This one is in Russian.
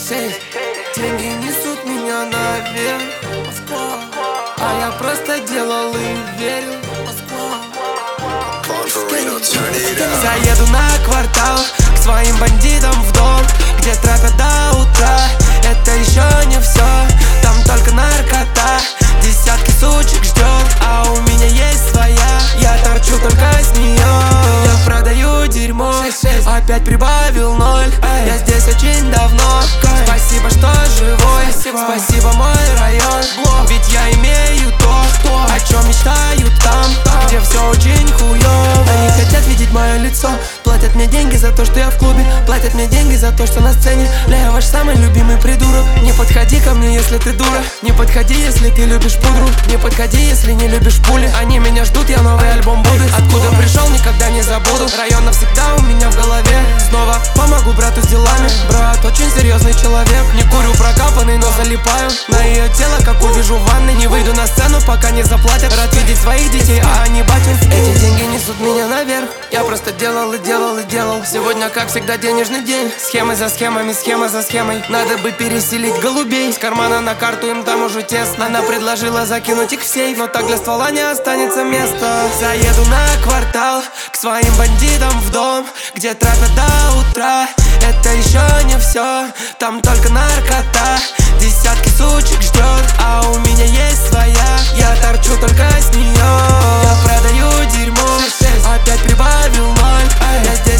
6. Деньги несут меня наверх, Москва. А я просто делал и верил, Москва. Заеду на квартал к своим бандитам в дом, где трафят до утра. Это еще не все, там только наркота. Десятки сучек ждет, а у меня есть своя. Я торчу только с нее. Я продаю дерьмо, опять прибавил 0. Я здесь очень давно. Спасибо, что живой. Спасибо, мой район. Ведь я имею то, о чем мечтают там, где все очень хуёво. Они хотят видеть мое лицо. Платят мне деньги за то, что я в клубе. Платят мне деньги за то, что на сцене. Я ваш самый любимый придурок. Не подходи ко мне, если ты дура. Не подходи, если ты любишь пудру. Не подходи, если не любишь пули. Они меня ждут, я новый альбом буду. Откуда пришел, никогда не забуду. Район навсегда у меня в голове. Снова помогу брату с делами. Брат очень серьезный человек. Не курю прокапанный, но залипаю на ее тело, как увижу в ванной. Не выйду на сцену, пока не заплатят. Рад видеть своих детей, а они батю. Эти деньги несут меня наверх. Я просто делал и делал и делал. Сегодня, как всегда, денежный день. Схемы за схемами, схема за схемой. Надо бы переселить голубей с кармана на карту, им там уже тесно. Она предложила закинуть их в сейф, но так для ствола не останется места. Заеду на квартал к своим бандитам в дом, где трафят до утра. Это еще не все, там только наркота. Десятки сучек ждет, а у меня есть своя. Я торчу только с нее. Я продаю дерьмо, опять прибавил 0. Я здесь